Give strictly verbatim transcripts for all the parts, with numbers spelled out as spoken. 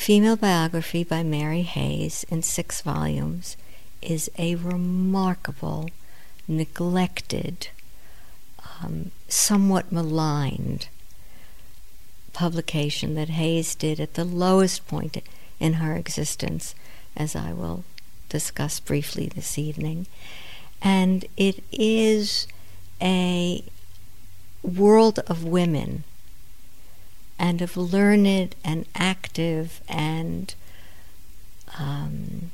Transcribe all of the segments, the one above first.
Female Biography by Mary Hayes in six volumes is a remarkable, neglected, um, somewhat maligned publication that Hayes did at the lowest point in her existence, as I will discuss briefly this evening. And it is a world of women and of learned and active and um,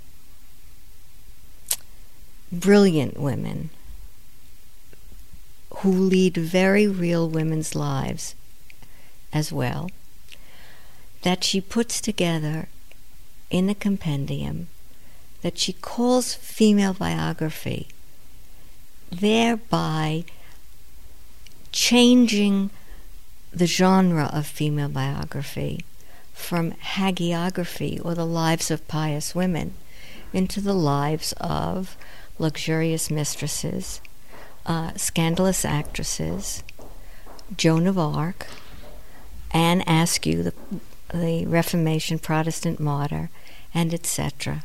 brilliant women who lead very real women's lives as well, that she puts together in a compendium that she calls female biography, thereby changing the genre of female biography from hagiography, or the lives of pious women, into the lives of luxurious mistresses, uh, scandalous actresses, Joan of Arc, Anne Askew, the, the Reformation Protestant martyr, and et cetera.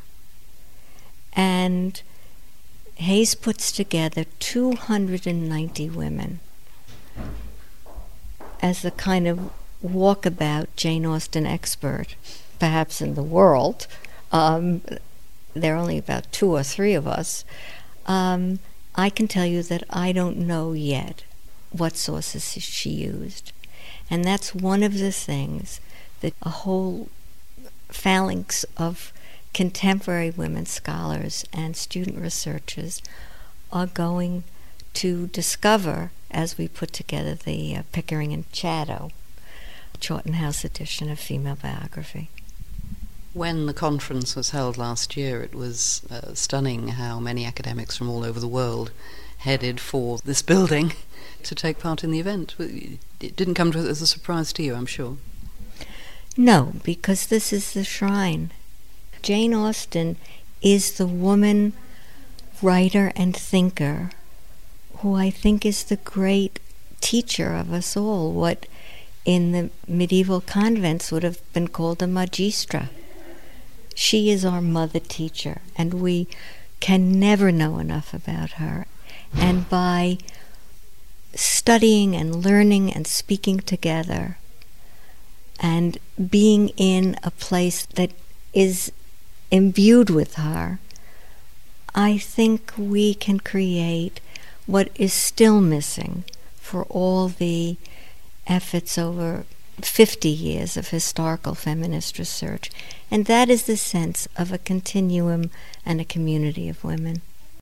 And Hayes puts together two hundred ninety women as the kind of walkabout Jane Austen expert, perhaps in the world. Um, there are only about two or three of us. Um, I can tell you that I don't know yet what sources she used. And that's one of the things that a whole phalanx of contemporary women scholars and student researchers are going to discover as we put together the uh, Pickering and Chatto Chawton House edition of Female Biography. When the conference was held last year, it was uh, stunning how many academics from all over the world headed for this building to take part in the event. It didn't come to, as a surprise to you, I'm sure. No, because this is the shrine. Jane Austen is the woman writer and thinker who I think is the great teacher of us all, what in the medieval convents would have been called a magistra. She is our mother teacher, and we can never know enough about her. And by studying and learning and speaking together and being in a place that is imbued with her, I think we can create what is still missing for all the efforts over fifty years of historical feminist research, and that is the sense of a continuum and a community of women.